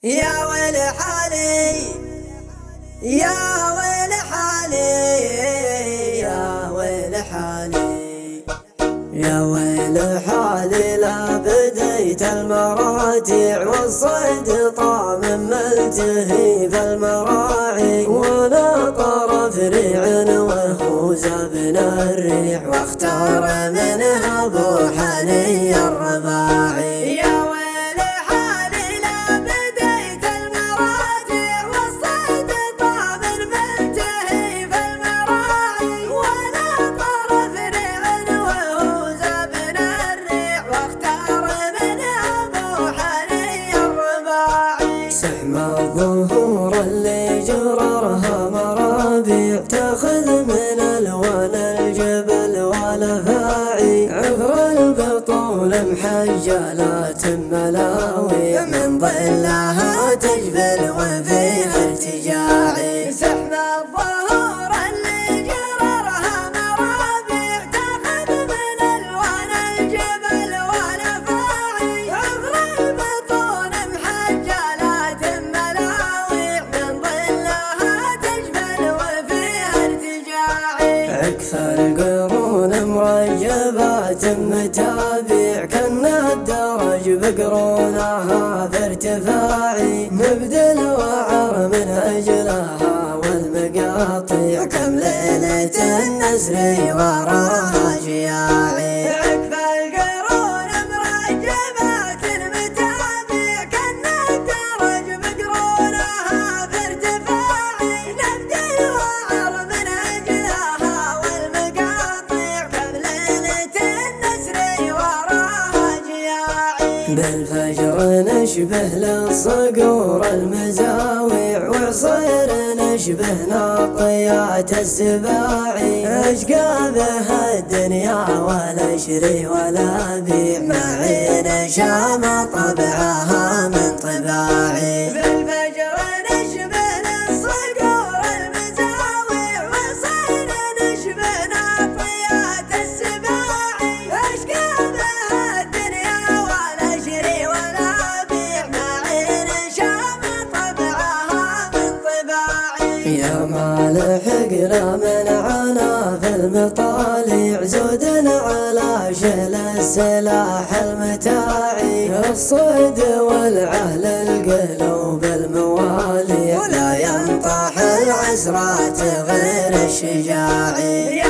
يا ويل حالي يا ويل حالي يا ويل حالي يا ويل حالي، لا بديت المراتع والصيد طعم ملتهي في المراعي، ولا طرف ريع وهو زبن الريح، واختار منها ابو حني الرباعي. يا ويل حالي لا بديت المراتع والصيد طعم ملتهي في المراعي، ولا طرف ريع وهو زبن الريح، واختار منها ابو حني الرباعي. سحم الظهور اللي جررها مرابيع، تاخذ من الوان الجبل والافاعي، عبر البطول محجلات ملاوي، من ظلها تجبل وفيها ارتجاعي. سحم الظهور اللي جررها مرابيع، تاخذ من الوان الجبل والافاعي، عبر البطول محجلات ملاوي، من ظلها تجبل وفيها ارتجاعي. عكف القرون مرجبات متابع، كنا الدرج بقرونها في ارتفاعي، مبدل وعر من اجلها والمقاطيع، كم ليلة النسر وراها جياعي. عكف القرون مرجبات متابع، كنا الدرج بقرونها في ارتفاعي، مبدل وعر من اجلها والمقاطيع، كم ليلة النسر وراها جياعي. بالفجر نشبه للصقور المزاويع، وعصير نشبه ناطيات السباعي، اشقى بها الدنيا ولا اشري ولا بيع، معين شام طبعها من طباعي. بالفجر نشبه للصقور المزاويع، وعصير نشبه ناطيات السباعي، اشقى بها الدنيا ولا اشري ولا بيع، معين شام طبعها من طباعي. يا ما لحقنا من عنا في المطالع، زودنا على شهل السلاح المتاعي، الصيد والعهل القلوب الموالي، ولا ينطح العسرات غير الشجاعي.